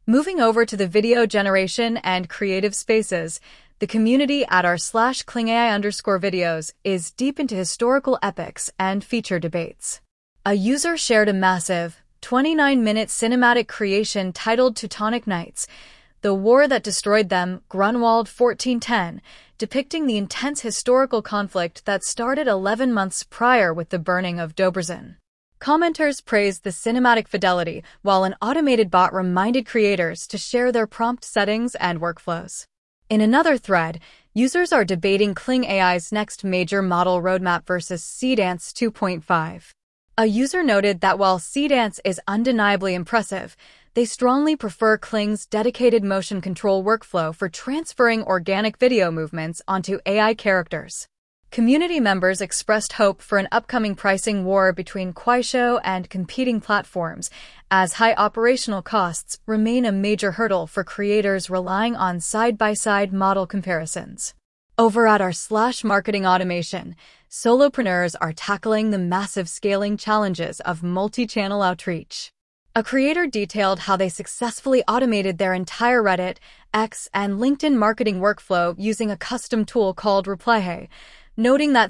Moving over to the video generation and creative spaces, the community at r/klingai_videos is deep into historical epics and feature debates. A user shared a massive, 29-minute cinematic creation titled Teutonic Knights, The War That Destroyed Them, Grunwald 1410, depicting the intense historical conflict that started 11 months prior with the burning of Debrecen. Commenters praised the cinematic fidelity, while an automated bot reminded creators to share their prompt settings and workflows. In another thread, users are debating Kling AI's next major model roadmap versus Seedance 2.5. A user noted that while Seedance is undeniably impressive, they strongly prefer Kling's dedicated motion control workflow for transferring organic video movements onto AI characters. Community members expressed hope for an upcoming pricing war between Kuaishou and competing platforms, as high operational costs remain a major hurdle for creators relying on side-by-side model comparisons. Over at r/marketing automation, solopreneurs are tackling the massive scaling challenges of multi-channel outreach. A creator detailed how they successfully automated their entire Reddit, X, and LinkedIn marketing workflow using a custom tool called ReplyHey, noting that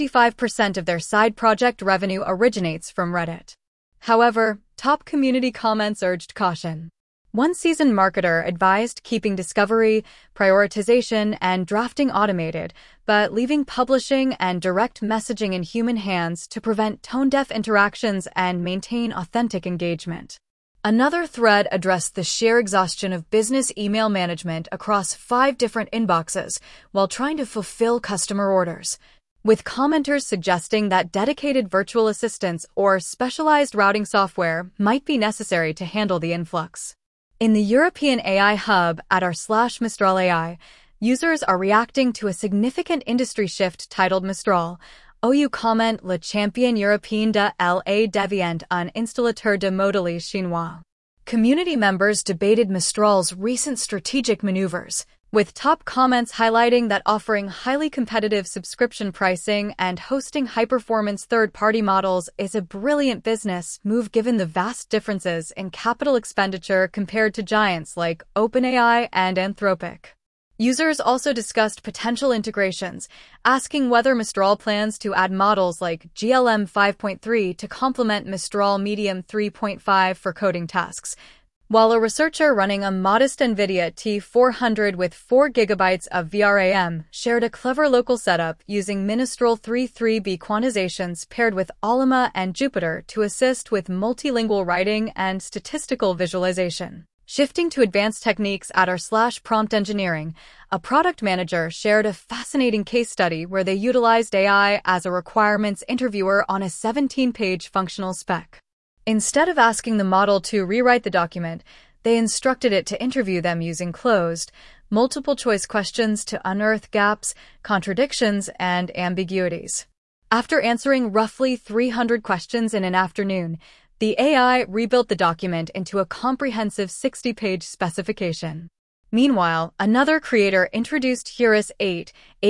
75% of their side project revenue originates from Reddit. However, top community comments urged caution. One seasoned marketer advised keeping discovery, prioritization, and drafting automated, but leaving publishing and direct messaging in human hands to prevent tone-deaf interactions and maintain authentic engagement. Another thread addressed the sheer exhaustion of business email management across 5 different inboxes while trying to fulfill customer orders, with commenters suggesting that dedicated virtual assistants or specialized routing software might be necessary to handle the influx. In the European AI hub at r/Mistral AI, users are reacting to a significant industry shift titled Mistral. OU comment Le champion européen de la déviant un installateur de modèles chinois. Community members debated Mistral's recent strategic maneuvers, with top comments highlighting that offering highly competitive subscription pricing and hosting high-performance third-party models is a brilliant business move given the vast differences in capital expenditure compared to giants like OpenAI and Anthropic. Users also discussed potential integrations, asking whether Mistral plans to add models like GLM 5.3 to complement Mistral Medium 3.5 for coding tasks, while a researcher running a modest NVIDIA T400 with 4 GB of VRAM shared a clever local setup using Ministral 3.3b quantizations paired with Allama and Jupyter to assist with multilingual writing and statistical visualization. Shifting to advanced techniques at r/prompt engineering, a product manager shared a fascinating case study where they utilized AI as a requirements interviewer on a 17-page functional spec. Instead of asking the model to rewrite the document, they instructed it to interview them using closed, multiple-choice questions to unearth gaps, contradictions, and ambiguities. After answering roughly 300 questions in an afternoon, the AI rebuilt the document into a comprehensive 60-page specification. Meanwhile, another creator introduced Heuris 8,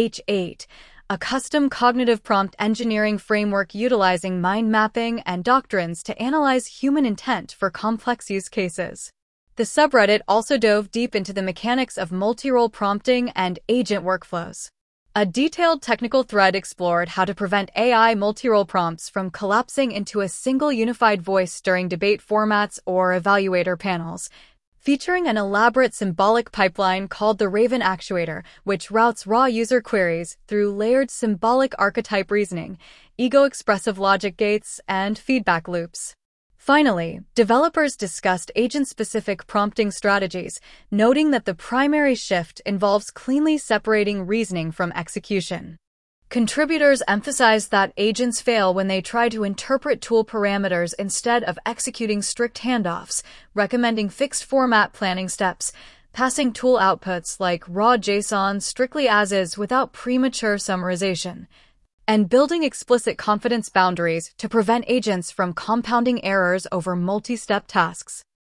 H8, a custom cognitive prompt engineering framework utilizing mind mapping and doctrines to analyze human intent for complex use cases. The subreddit also dove deep into the mechanics of multi-role prompting and agent workflows. A detailed technical thread explored how to prevent AI multi-role prompts from collapsing into a single unified voice during debate formats or evaluator panels, featuring an elaborate symbolic pipeline called the Raven Actuator, which routes raw user queries through layered symbolic archetype reasoning, ego-expressive logic gates, and feedback loops. Finally, developers discussed agent-specific prompting strategies, noting that the primary shift involves cleanly separating reasoning from execution. Contributors emphasized that agents fail when they try to interpret tool parameters instead of executing strict handoffs, recommending fixed format planning steps, passing tool outputs like raw JSON strictly as is without premature summarization, and building explicit confidence boundaries to prevent agents from compounding errors over multi-step tasks.